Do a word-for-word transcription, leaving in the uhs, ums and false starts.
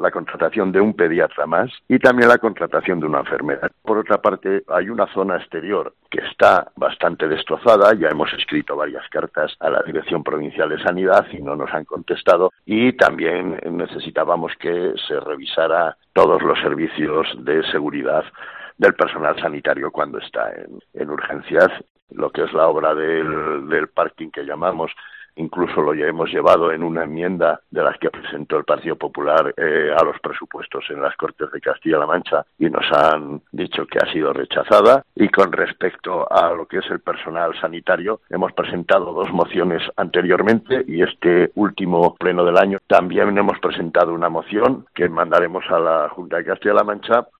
la contratación de un pediatra más y también la contratación de una enfermera. Por otra parte, hay una zona exterior que está bastante destrozada. Ya hemos escrito varias cartas a la Dirección Provincial de Sanidad y no nos han contestado, y también necesitábamos que se revisara todos los servicios de seguridad del personal sanitario cuando está en, en urgencias. Lo que es la obra del, del parking que llamamos, incluso lo ya hemos llevado en una enmienda de las que presentó el Partido Popular eh, a los presupuestos en las Cortes de Castilla-La Mancha, y nos han dicho que ha sido rechazada. Y con respecto a lo que es el personal sanitario, hemos presentado dos mociones anteriormente, y este último pleno del año también hemos presentado una moción que mandaremos a la Junta de Castilla-La Mancha